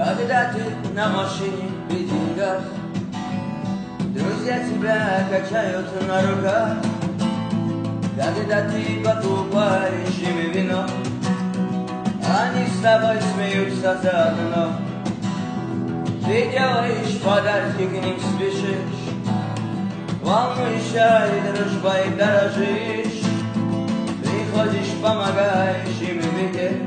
Когда ты на машине при деньгах, друзья тебя качают на руках. Когда ты покупаешь им вино, они с тобой смеются заодно. Ты делаешь подарки, к ним спешишь, волнуешься и дружбой дорожишь. Приходишь, помогаешь им в беде,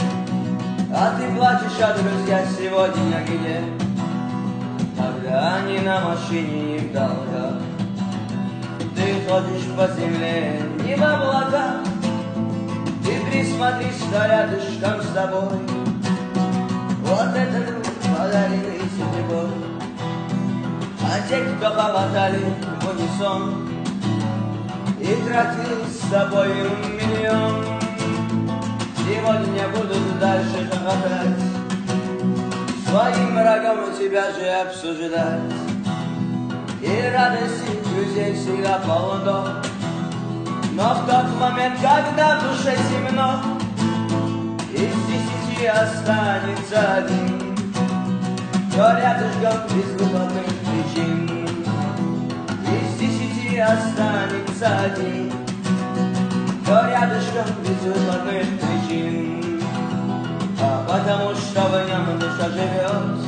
а ты плачешь, а друзья сегодня где? Когда они на машине и в долгах. Ты ходишь по земле, не в облаках. Ты присмотрись, что рядышком с тобой. Вот это друг, подаренный судьбой. А те, кто хохотали в унисон и тратил с собой миллион, сегодня будут дальше хохотать, своим врагом тебя же обсуждать. И радости друзей всегда полно, но в тот момент, когда в душе темно, из 10 останется один, кто рядышком без выходных причин. Из 10 останется один, кто рядышком без выходных причин. А потому что в нем душа живет,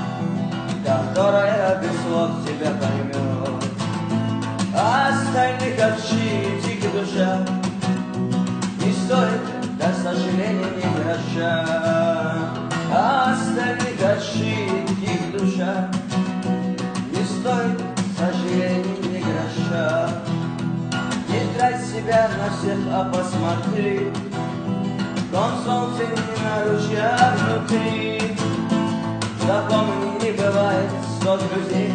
которая без слов тебя поймет. А остальных отшить их душа не стоит, до сожаления, ни гроша. А остальных отшить их душа не стоит, к сожалению, ни гроша. Не трать себя на всех, а посмотри, дом солнца не на ручьях внутри. Запомни, не бывает 100 друзей,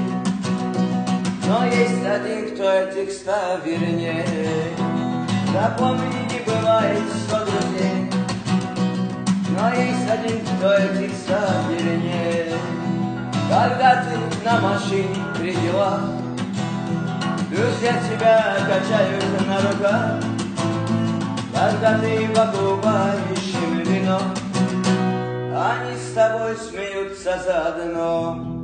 но есть один, кто этих 100 вернее. Запомни, не бывает 100 друзей, но есть один, кто этих 100 вернее. Когда ты на машине при делах, друзья тебя качают на руках. Когда ты покупаешь им вино, они с тобой смеются заодно.